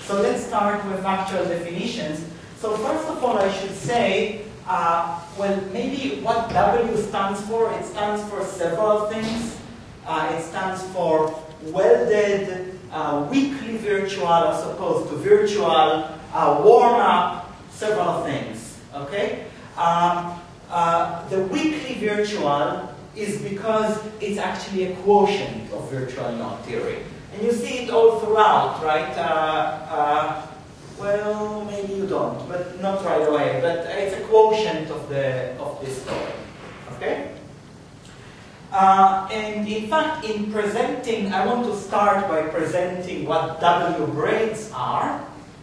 So let's start with actual definitions. So first of all, I should say, well, maybe what W stands for. It stands for several things. It stands for welded, weakly virtual as opposed to virtual, warm-up, several things, okay? The weakly virtual is because it's actually a quotient of virtual knot theory. And you see it all throughout, right? Well, maybe you don't, but not right away. But it's a quotient of this story, okay? And in fact, in presenting, I want to start by presenting what W braids are.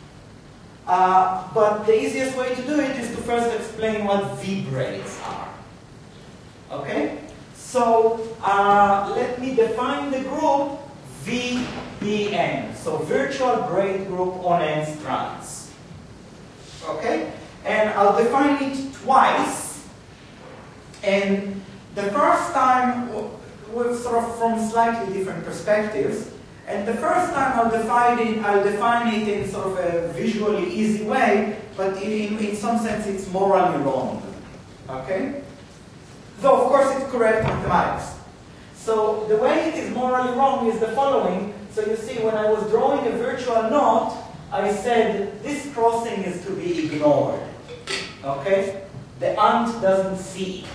But the easiest way to do it is to first explain what V braids are. Okay? So let me define the group VBN. So virtual braid group on N strands. Okay? And I'll define it twice. And the first time, sort of from slightly different perspectives. And the first time I'll define it in sort of a visually easy way, but in some sense it's morally wrong. Okay? Though of course it's correct mathematics. So the way it is morally wrong is the following. So you see, when I was drawing a virtual knot, I said this crossing is to be ignored. Okay? The ant doesn't see it.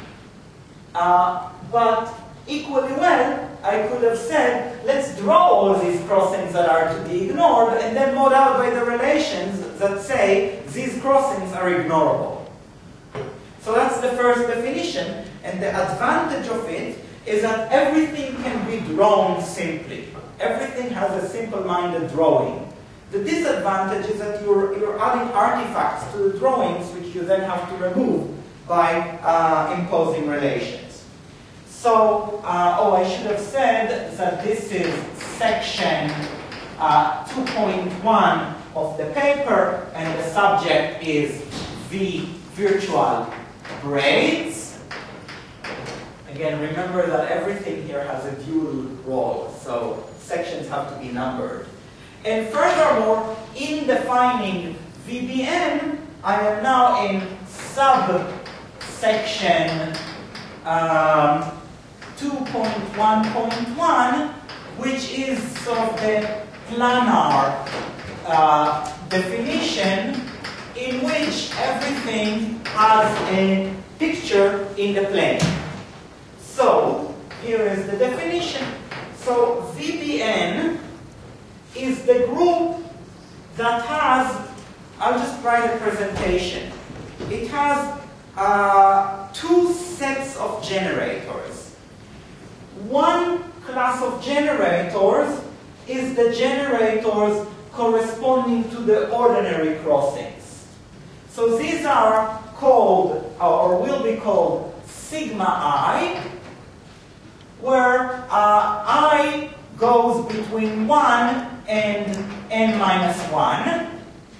But equally well, I could have said, let's draw all these crossings that are to be ignored and then mod out by the relations that say these crossings are ignorable. So that's the first definition, and the advantage of it is that everything can be drawn simply. Everything has a simple-minded drawing. The disadvantage is that you're adding artifacts to the drawings which you then have to remove by imposing relations. So, I should have said that this is section 2.1 of the paper, and the subject is V virtual braids. Again, remember that everything here has a dual role, so sections have to be numbered. And furthermore, in defining VBN, I am now in subsection 2.1.1, which is sort of the planar definition in which everything has a picture in the plane. So, here is the definition. So, VBN is the group that has, I'll just write a presentation. It has two sets of generators. One class of generators is the generators corresponding to the ordinary crossings. So these are called, or will be called, sigma I, where I goes between 1 and n minus 1.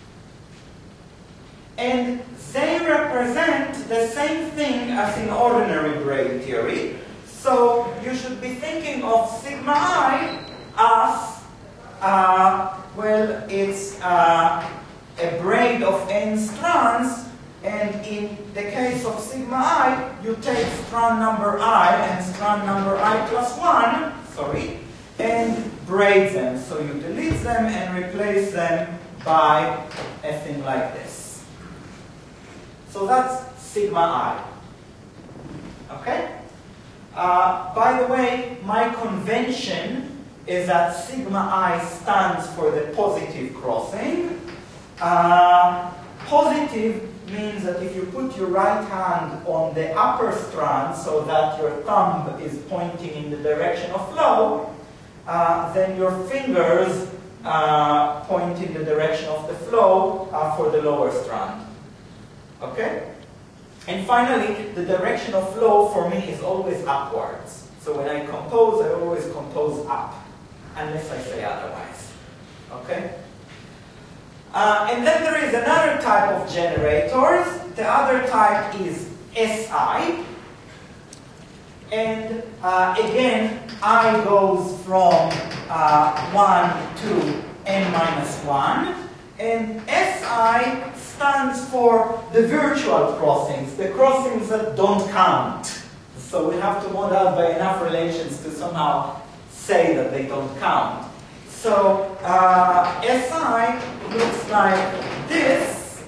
And they represent the same thing as in ordinary braid theory. So you should be thinking of sigma I as, well, it's a braid of n strands, and in the case of sigma I, you take strand number I and strand number I plus 1, and braid them. So you delete them and replace them by a thing like this. So that's sigma I. Okay? By the way, my convention is that sigma I stands for the positive crossing. Positive means that if you put your right hand on the upper strand so that your thumb is pointing in the direction of flow, then your fingers point in the direction of the flow for the lower strand. Okay? And finally, the direction of flow for me is always upwards. So when I compose, I always compose up, unless I say otherwise. Okay? And then there is another type of generators. The other type is SI. And again, I goes from 1 to n minus 1. And Si stands for the virtual crossings, the crossings that don't count. So we have to model by enough relations to somehow say that they don't count. So Si looks like this,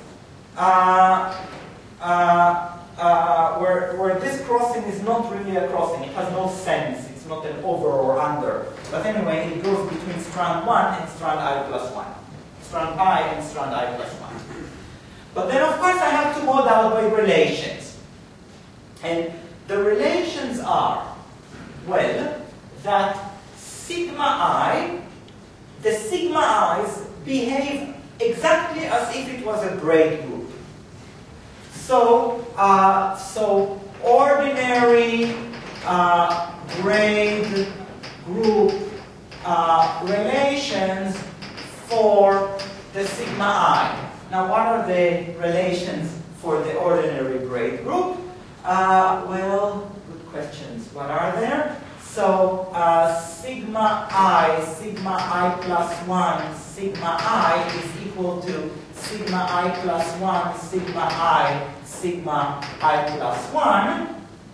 where this crossing is not really a crossing. It has no sense. It's not an over or under. But anyway, it goes between strand 1 and strand I plus 1. Strand I and strand I plus 1. But then, of course, I have to model by relations. And the relations are, well, that sigma I, the sigma i's behave exactly as if it was a braid group. So, ordinary braid group relations for the sigma I. Now, what are the relations for the ordinary braid group? Well, good questions. What are there? So, sigma I plus 1, sigma I is equal to sigma I plus 1, sigma I plus 1.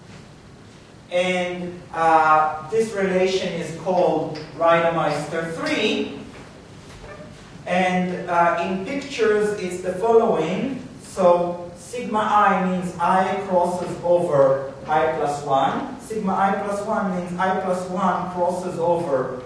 And this relation is called Reidemeister 3. And in pictures, it's the following. So sigma I means I crosses over I plus 1. Sigma I plus 1 means I plus 1 crosses over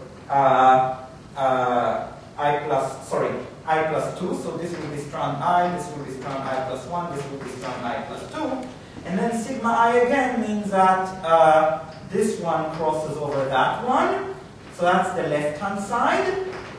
I plus 2. So this will be strand I, this will be strand I plus 1, this will be strand I plus 2. And then sigma I again means that this one crosses over that one. So that's the left-hand side.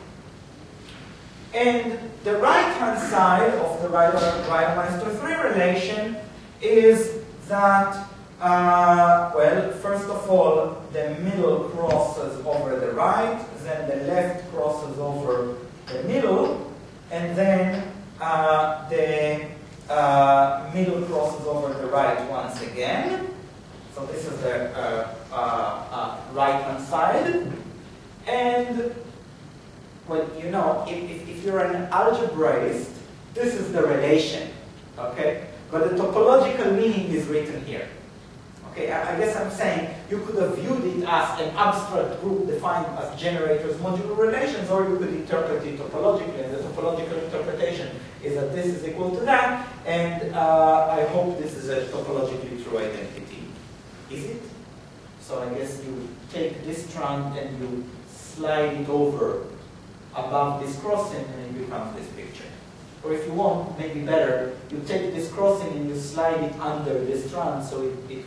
And the right-hand side of the Reidemeister 3 relation is that, well, first of all, the middle crosses over the right, then the left crosses over the middle, and then the middle crosses over the right once again. So this is the right-hand side. And, well, you know, if you're an algebraist, this is the relation, okay? But the topological meaning is written here. Okay, I guess I'm saying you could have viewed it as an abstract group defined as generators modular relations, or you could interpret it topologically, and the topological interpretation is that this is equal to that, and I hope this is a topologically true identity. Is it? So I guess you take this strand and you slide it over above this crossing and it becomes this picture. Or if you want, maybe better, you take this crossing and you slide it under this strand so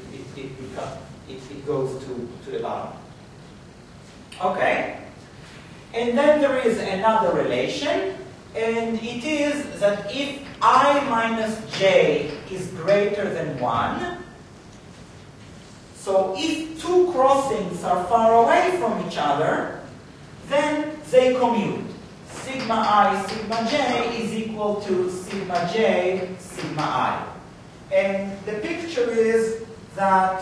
it goes to the bottom. Okay. And then there is another relation, and it is that if I minus j is greater than 1, so if two crossings are far away from each other, then they commute. Sigma I, sigma j is equal to sigma j, sigma I. And the picture is that,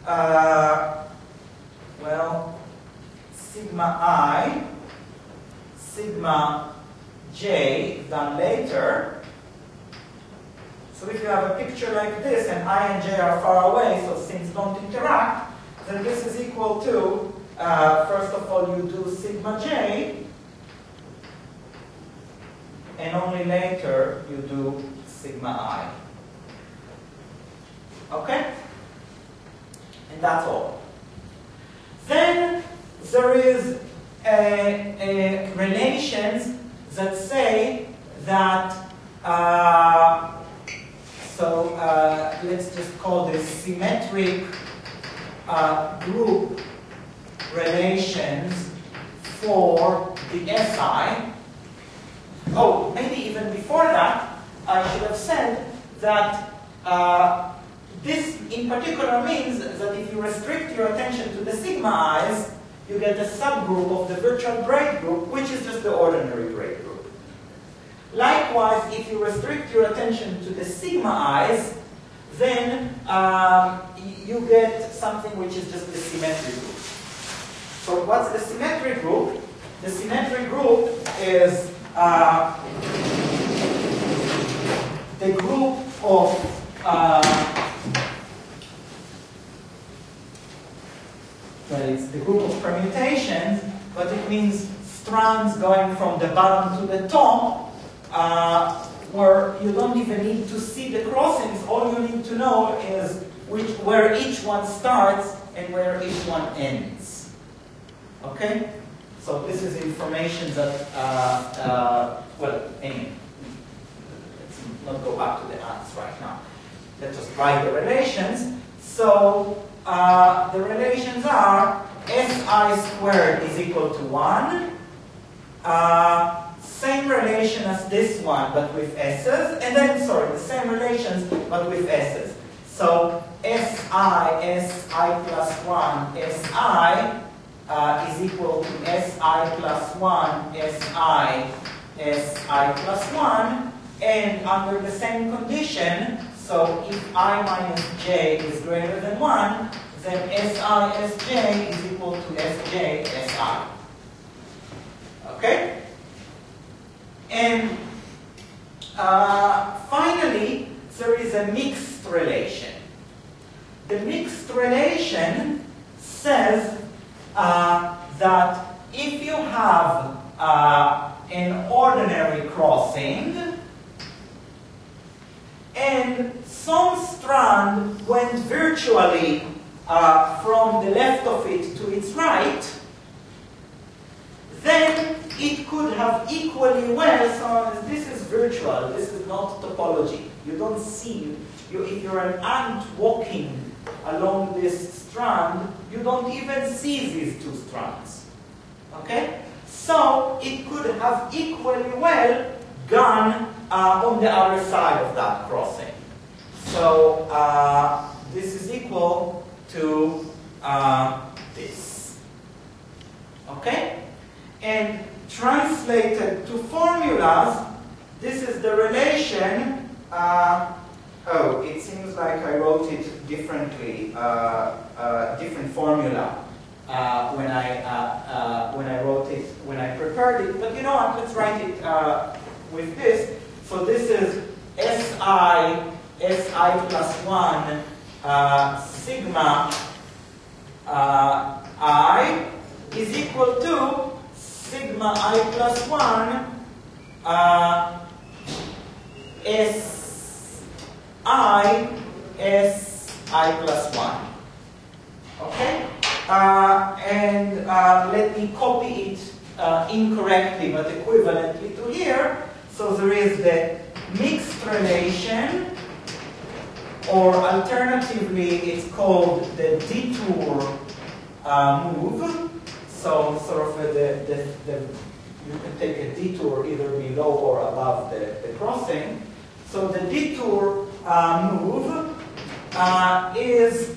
well, sigma I, sigma j done later. So if you have a picture like this and I and j are far away, so things don't interact, then this is equal to, first of all, you do sigma j, and only later you do sigma I. Okay? And that's all. Then there is relations that say that, let's just call this symmetric group relations for the SI. Oh, maybe even before that, I should have said that this in particular means that if you restrict your attention to the sigma i's, you get a subgroup of the virtual braid group, which is just the ordinary braid group. Likewise, if you restrict your attention to the sigma i's, then you get something which is just the symmetric group. So what's the symmetric group? The symmetric group is the group of well, it's the group of permutations, but it means strands going from the bottom to the top, where you don't even need to see the crossings. All you need to know is where each one starts and where each one ends. Okay? So this is information that, well, anyway, let's not go back to the ants right now. Let's just write the relations. So the relations are Si squared is equal to 1. Same relation as this one, but with s's. And then, sorry, the same relations, but with s's. So Si plus 1, Si is equal to Si plus 1, Si plus 1. And under the same condition, so if I minus j is greater than 1, then Si Sj is equal to Sj Si. Okay? And finally, there is a mixed relation. The mixed relation says that if you have an ordinary crossing and some strand went virtually from the left of it to its right, then it could have equally well, so this is virtual, this is not topology. You don't see, if you're an ant walking along this strand, you don't even see these two strands. Okay? So it could have equally well gone on the other side of that crossing. So this is equal to this. Okay? And translated to formulas, this is the relation. Oh, it seems like I wrote it differently, different formula when I wrote it, when I prepared it. But you know what? Let's write it with this. So this is Si plus 1 sigma I is equal to sigma I plus 1 Si plus 1. Okay? And let me copy it incorrectly but equivalently to here. So there is the mixed relation, or alternatively it's called the detour move. So sort of you can take a detour either below or above the crossing. So the detour move is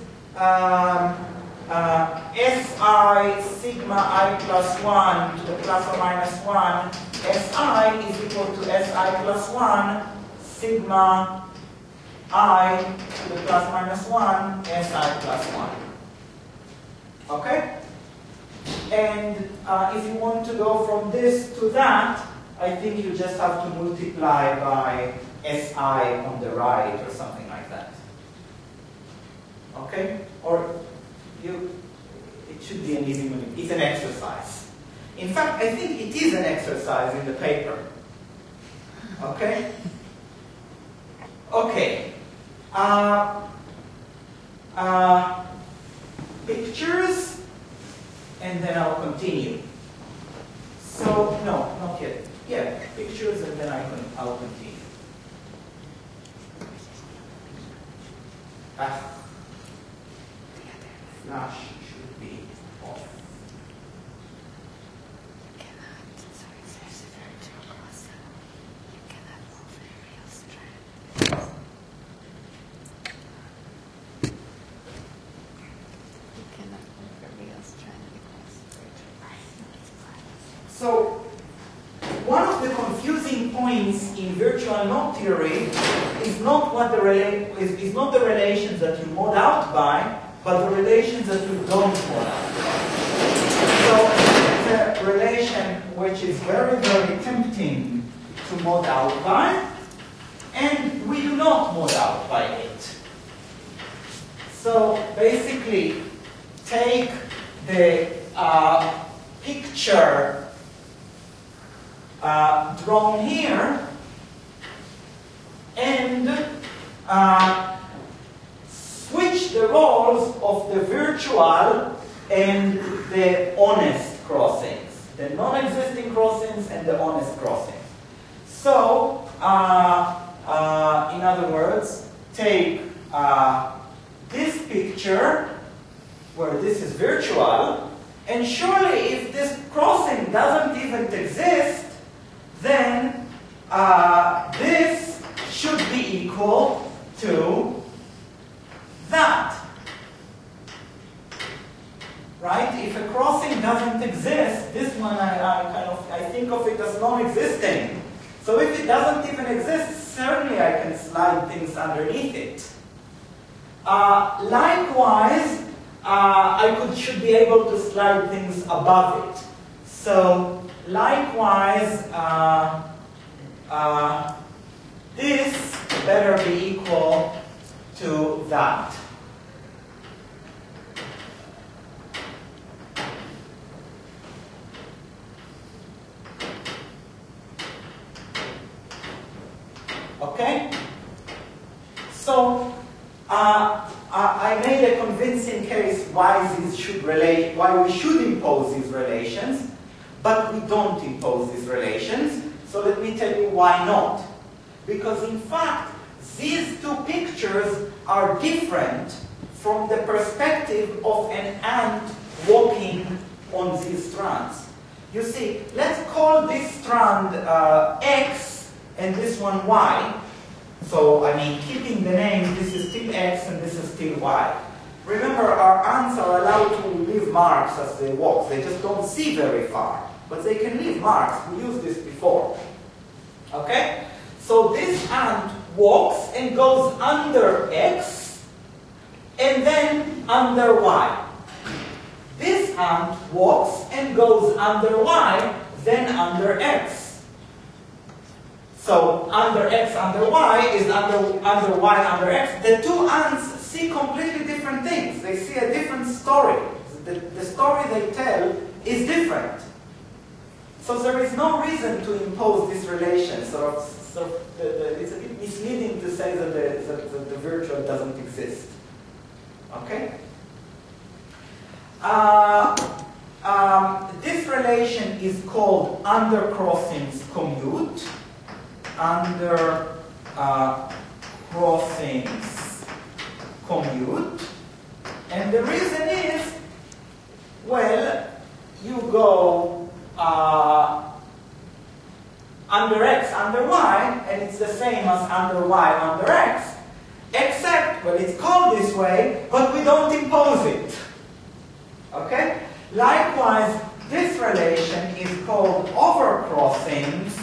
Si sigma I plus 1 to the plus or minus 1 Si is equal to Si plus 1 sigma I to the plus minus 1 Si plus 1. Okay? And if you want to go from this to that, I think you just have to multiply by Si on the right or something like that. Okay? Or it should be an easy one. It's an exercise. In fact, I think it is an exercise in the paper. Okay? Okay. Pictures, and then I'll continue. So, no, not yet. Yeah, pictures, and then I'll continue. Flash should be off. So, one of the confusing points in virtual knot theory is not what is not the relations that you mod out by, but the relations that you don't mod out by. So, the relation which is very, very tempting to mod out by, and we do not mod out by it. So basically, take the picture drawn here and switch the roles of the virtual and the honest crossings, the non-existing crossings and the honest crossings. So, in other words, take this picture where this is virtual, and surely if this crossing doesn't even exist, then this should be equal to that. Right? If a crossing doesn't exist, this one I think of it as non-existing. So if it doesn't even exist, certainly I can slide things underneath it. Likewise, I should be able to slide things above it. So likewise, this better be equal to that. Okay? So, I made a convincing case why we should impose these relations, but we don't impose these relations. So let me tell you why not. Because in fact, these two pictures are different from the perspective of an ant walking on these strands. You see, let's call this strand X and this one Y. So, I mean, keeping the name, this is still X and this is still Y. Remember, our ants are allowed to leave marks as they walk. They just don't see very far, but they can leave marks. We used this before. Okay? So this ant walks and goes under X and then under Y. This ant walks and goes under Y, then under X. So under X, under Y is under Y, under X. The two ants see completely different things. They see a different story. The story they tell is different. So there is no reason to impose this relation. It's a bit misleading to say that the virtual doesn't exist. Okay? This relation is called undercrossings commute. Under crossings commute. And the reason is, well, you go under X, under Y, and it's the same as under Y, under X, except, well, it's called this way, but we don't impose it. Okay? Likewise, this relation is called overcrossings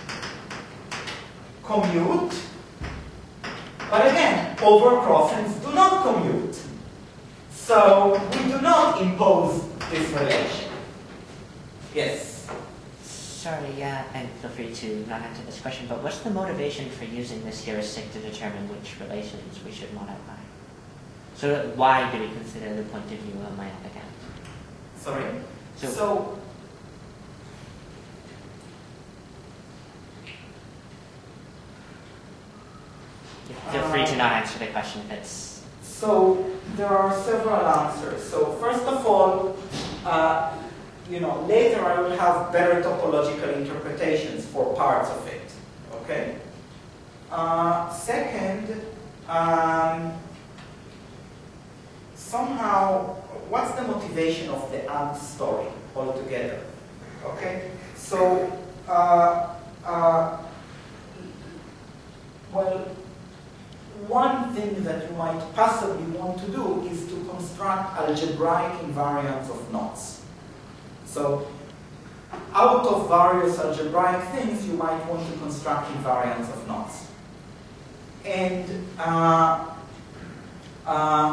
commute, but again, overcrossings do not commute. So we do not impose this relation. Yes? Sorry, and feel free to not answer this question, but what's the motivation for using this heuristic to determine which relations we should mod out by? So why do we consider the point of view of my applicant? Sorry? So feel free to not answer the question if it's... So there are several answers. So first of all, later I will have better topological interpretations for parts of it. Okay? Second, somehow, what's the motivation of the ant story altogether? Okay? So, well, one thing that you might possibly want to do is to construct algebraic invariants of knots. So, out of various algebraic things, you might want to construct invariants of knots. And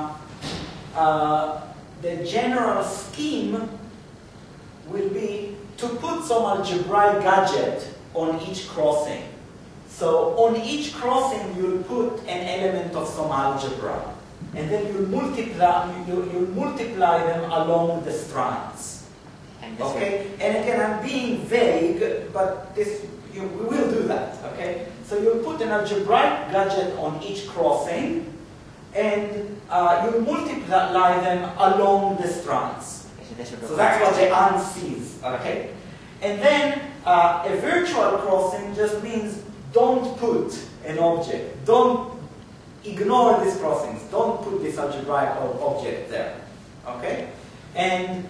the general scheme will be to put some algebraic gadget on each crossing. So on each crossing, you'll put an element of some algebra, and then you'll multiply them along the strands. Okay? And again, I'm being vague, but we will do that. Okay? So you'll put an algebraic gadget on each crossing, and you'll multiply them along the strands. So that's what the AND sees. Okay? And then a virtual crossing just means don't put an object. Don't ignore these crossings. Don't put this algebraic object there. Okay? And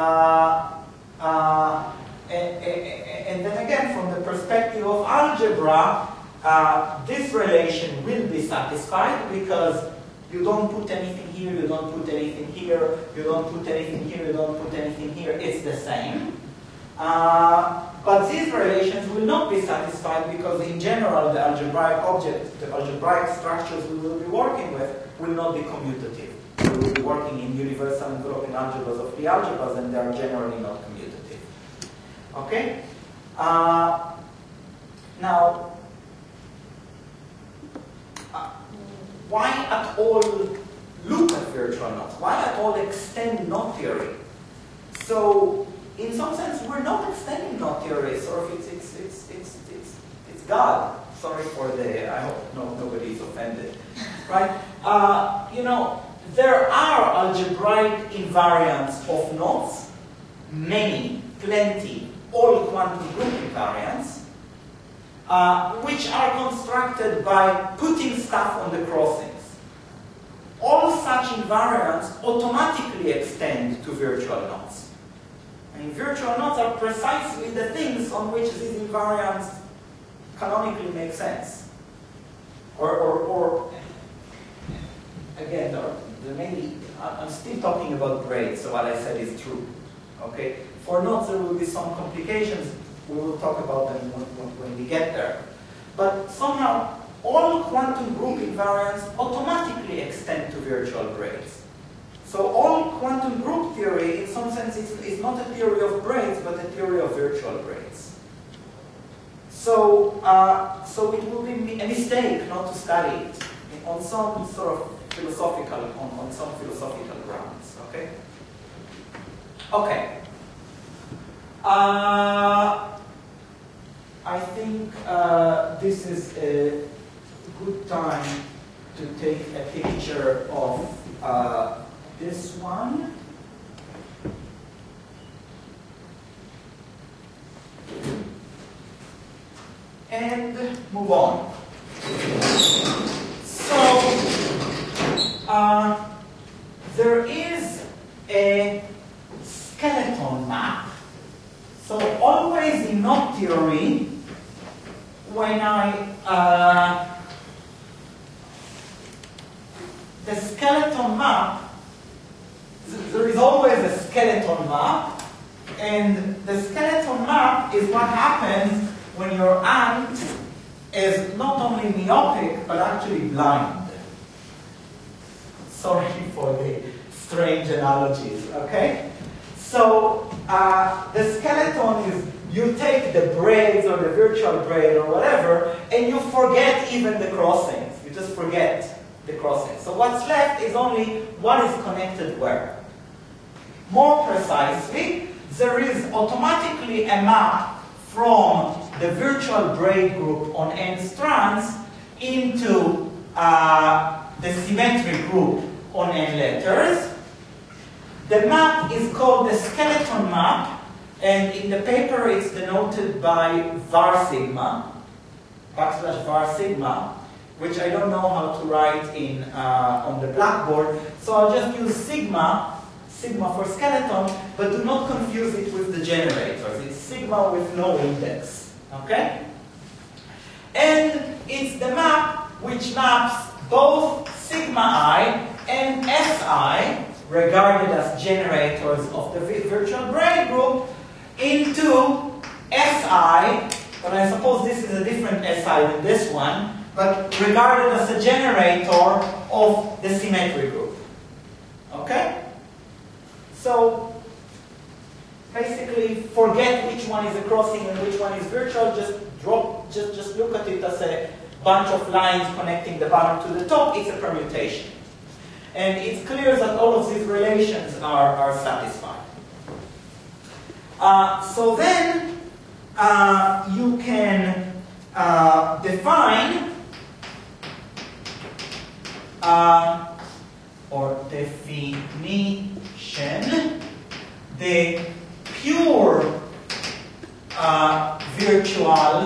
then again, from the perspective of algebra, this relation will be satisfied because you don't put anything here, you don't put anything here, you don't put anything here, you don't put anything here. It's the same. But these relations will not be satisfied because in general the algebraic objects, the algebraic structures we will be working with will not be commutative. We will be working in universal enveloping algebras of the algebras, and they are generally not commutative. Okay? Now, why at all look at virtual knots? Why at all extend knot theory? So, in some sense, we're not extending knot theory. Sort of, it's God. Sorry for the. I hope nobody is offended, right? You know, there are algebraic invariants of knots, many, plenty, all quantum group invariants, which are constructed by putting stuff on the crossings. All such invariants automatically extend to virtual knots. And virtual knots are precisely the things on which these invariants canonically make sense. Or again, there may be, I'm still talking about grades, so what I said is true. Okay? For knots, there will be some complications. We will talk about them when we get there. But somehow, all quantum group invariants automatically extend to virtual braids. So all quantum group theory, in some sense, is not a theory of braids, but a theory of virtual braids. So, so it will be a mistake not to study it on some sort of philosophical, on some philosophical grounds. Okay. Okay. I think this is a good time to take a picture of this one. And move on. So, there is a skeleton map. So always in knot theory, when the skeleton map, there is always a skeleton map, and the skeleton map is what happens when your ant is not only myopic, but actually blind. Sorry for the strange analogies, okay? So, the skeleton is, you take the braids or the virtual braid or whatever, and you forget even the crossings. You just forget the crossings. So what's left is only what is connected where. More precisely, there is automatically a map from the virtual braid group on n strands into the symmetric group on n letters. The map is called the skeleton map, and in the paper it's denoted by var sigma, \var sigma, which I don't know how to write in on the blackboard, so I'll just use sigma for skeleton, but do not confuse it with the generators. It's sigma with no index, okay? And it's the map which maps both sigma I and Si, regarded as generators of the virtual braid group, into Si, but I suppose this is a different Si than this one, but regarded as a generator of the symmetry group. Okay? So, basically forget which one is a crossing and which one is virtual. Just look at it as a bunch of lines connecting the bottom to the top. It's a permutation. And it's clear that all of these relations are satisfied. So then you can define or definition the pure virtual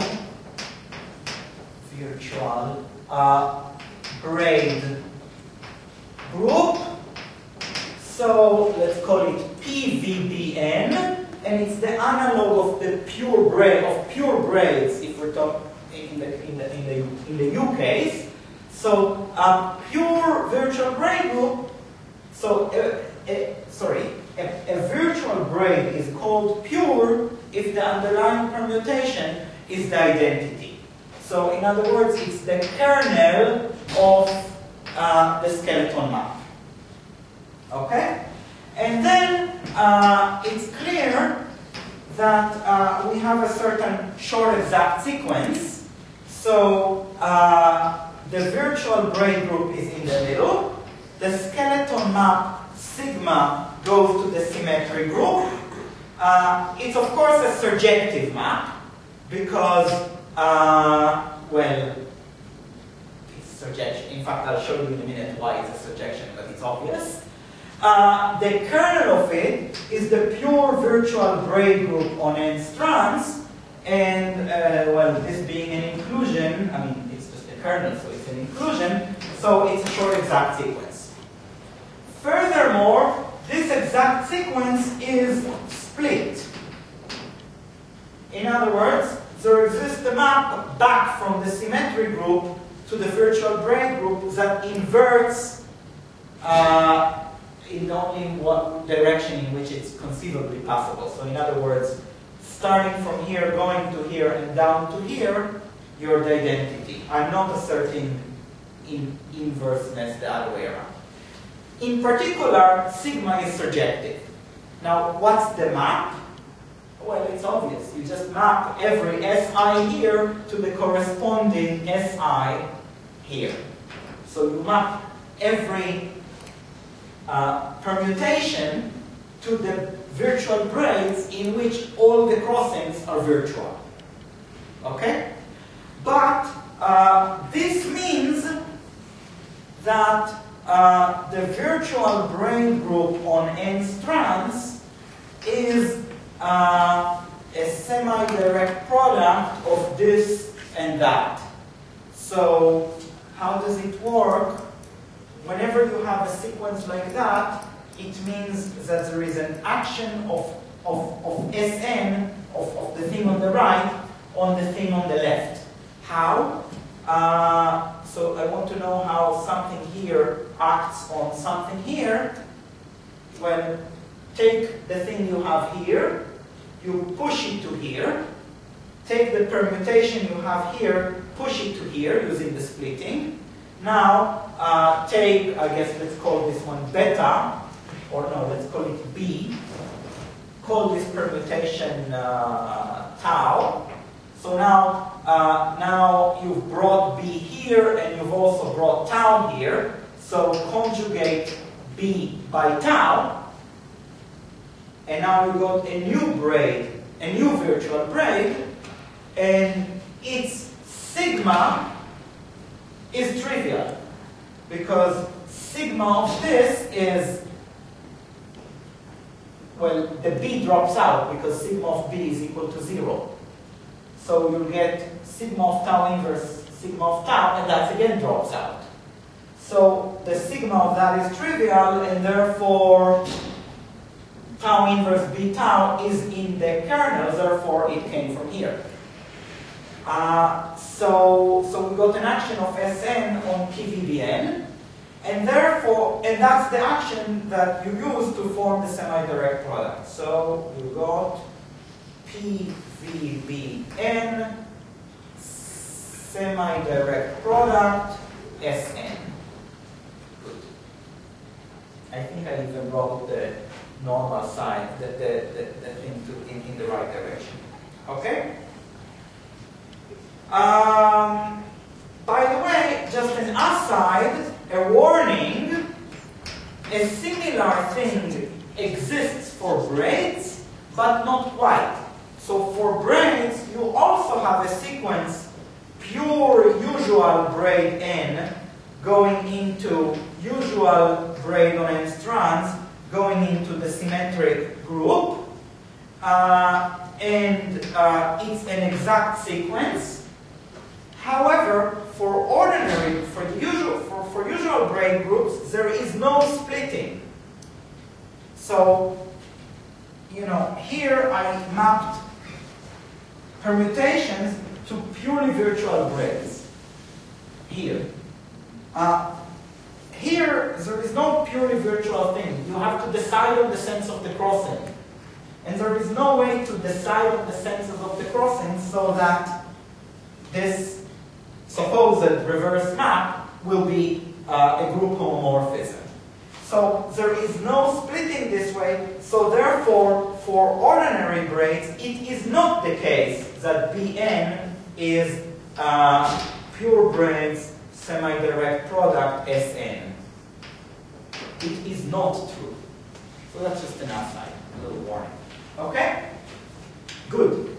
braid group. So let's call it PVBN, and it's the analog of the pure braids if we're talking in the U case. So pure virtual braid group. So a virtual braid is called pure if the underlying permutation is the identity. So in other words, it's the kernel of the skeleton map. Okay? And then it's clear that we have a certain short exact sequence. So the virtual braid group is in the middle. The skeleton map sigma goes to the symmetry group. It's of course a surjective map because, well, it's surjection. In fact, I'll show you in a minute why it's a surjection, but it's obvious. The kernel of it is the pure virtual braid group on n strands, and well, this being an inclusion, I mean, it's just a kernel, so it's an inclusion, so it's a short exact sequence. Furthermore, this exact sequence is split. In other words, there exists a map back from the symmetry group to the virtual braid group that inverts in only one direction in which it's conceivably possible. So in other words, starting from here, going to here, and down to here, you're the identity. I'm not asserting inverseness the other way around. In particular, sigma is surjective. Now, what's the map? Well, it's obvious. You just map every Si here to the corresponding Si here. So you map every permutation to the virtual braids in which all the crossings are virtual. Okay? But this means that the virtual braid group on n strands is a semi-direct product of this and that. So how does it work? Whenever you have a sequence like that, it means that there is an action of Sn, of the thing on the right, on the thing on the left. How? So I want to know how something here acts on something here. Well, take the thing you have here, you push it to here, take the permutation you have here, push it to here using the splitting. Now, take, I guess let's call this one beta, or no, let's call it B. Call this permutation tau. So now you've brought B here, and you've also brought tau here. So conjugate B by tau, and now you got a new braid, a new virtual braid, and its sigma is trivial, because sigma of this is, well, the B drops out because sigma of B is equal to 0. So you'll get sigma of tau inverse sigma of tau, and that again drops out. So the sigma of that is trivial, and therefore tau inverse B tau is in the kernel, therefore it came from here. So we got an action of Sn on PVBN, and therefore, and that's the action that you use to form the semi-direct product. So you got PVBN semi-direct product Sn. Good. I think I even wrote the normal side, the thing in the right direction. Okay? By the way, just an aside, a warning, a similar thing exists for braids, but not quite. So for braids, you also have a sequence, pure usual braid N, going into usual braid on N strands, going into the symmetric group, and it's an exact sequence. However, for usual braid groups, there is no splitting. So, you know, here I mapped permutations to purely virtual braids. Here. Here, there is no purely virtual thing. You have to decide on the sense of the crossing. And there is no way to decide on the senses of the crossing so that this supposed reverse map will be a group homomorphism. So there is no splitting this way, so therefore, for ordinary braids, it is not the case that Bn is pure braids semi-direct product Sn. It is not true. So that's just an aside, a little warning. Okay? Good.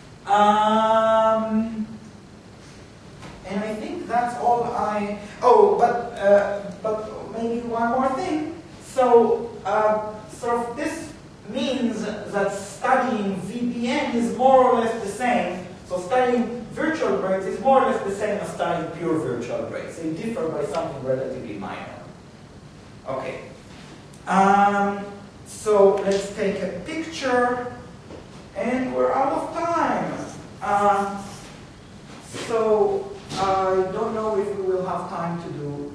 And I think that's all I... Oh, but maybe one more thing. So, sort of this means that studying VBN is more or less the same. So studying virtual braids is more or less the same as studying pure virtual braids. They differ by something relatively minor. Okay. So let's take a picture. And we're out of time. So I don't know if we will have time to do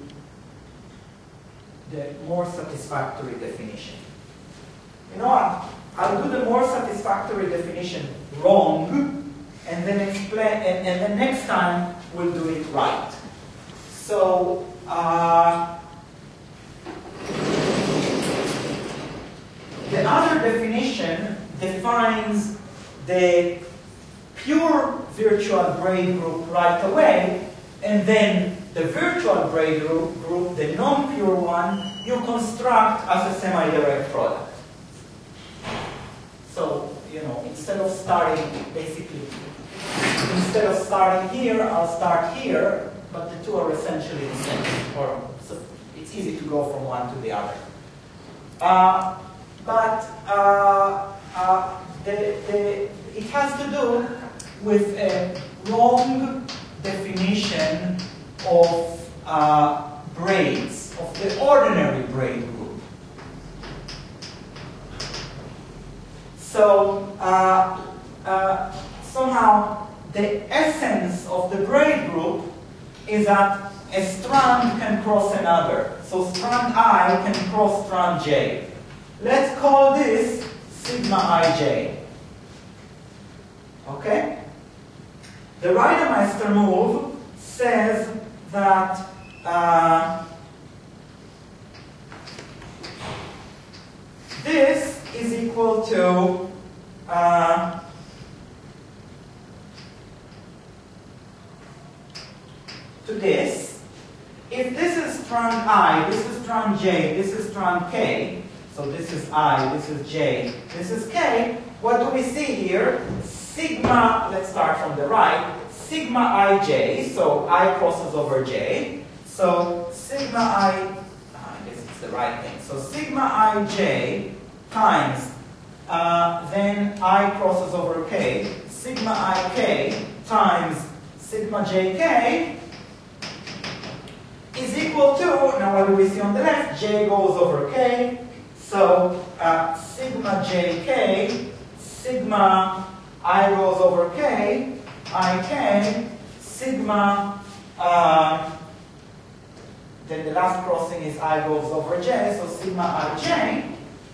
the more satisfactory definition. You know what? I'll do the more satisfactory definition wrong, and then explain, and then next time we'll do it right. So the other definition defines the pure virtual braid group right away, and then the virtual braid group, the non-pure one, you construct as a semi-direct product. So, you know, instead of starting here, I'll start here, but the two are essentially the same. Or so it's easy to go from one to the other. It has to do with a wrong definition of braids, of the ordinary braid group. So somehow the essence of the braid group is that a strand can cross another. So strand I can cross strand J. Let's call this sigma ij. Okay? The Reidemeister move says that this is equal to this. If this is strand I, this is strand J, this is strand K, so this is I, this is J, this is K, what do we see here? Sigma, let's start from the right, sigma ij, so I crosses over J, so sigma I guess it's the right thing, so sigma ij times, then I crosses over K, sigma ik times sigma jk is equal to, now what do we see on the left? J goes over K, so sigma jk, sigma I goes over K, ik, sigma, then the last crossing is I goes over J, so sigma ij.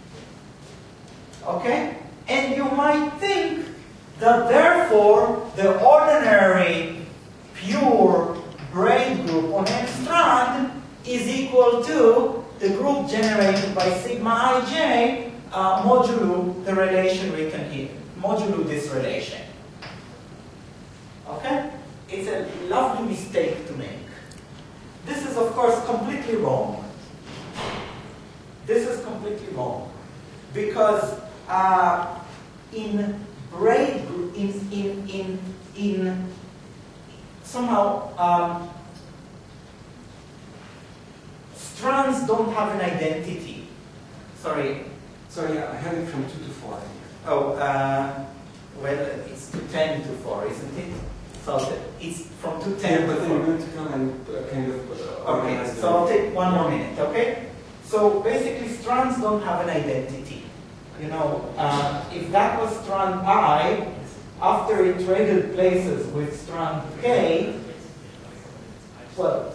Okay? And you might think that therefore the ordinary pure braid group on N strand is equal to the group generated by sigma ij modulo the relation written here, modulo this relation. Okay? It's a lovely mistake to make. This is, of course, completely wrong. This is completely wrong. Because in braid, somehow, strands don't have an identity. Sorry. Sorry, I have it from 2 to 4. Oh, well, it's to 10 to 4, isn't it? So it's from 2 to 10 Yeah, but to then 4. you're going to come and kind of Okay, organize so I'll take one more minute, okay? So basically, strands don't have an identity. You know, if that was strand I, after it traded places with strand K, well,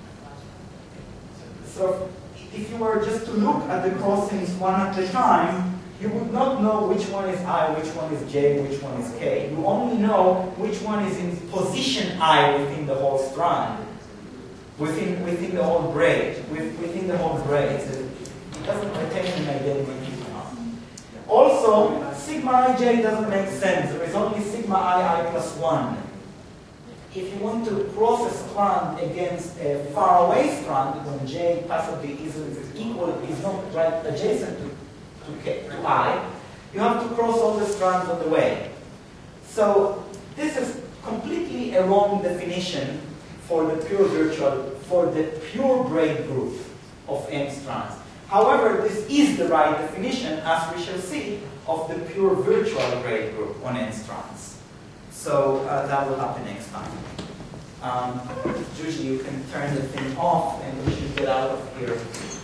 so if you were just to look at the crossings one at a time, you would not know which one is I, which one is J, which one is K. You only know which one is in position I within the whole strand, within the whole braid, within the whole braid. It doesn't retain an identity. Also, sigma ij doesn't make sense. There is only sigma ii plus 1. If you want to cross a strand against a faraway strand, when j possibly is equal, is not right adjacent to I, you have to cross all the strands on the way. So this is completely a wrong definition for the pure braid group of n strands. However, this is the right definition, as we shall see, of the pure virtual braid group on n strands. So that will happen next time. Juji, you can turn the thing off and we should get out of here.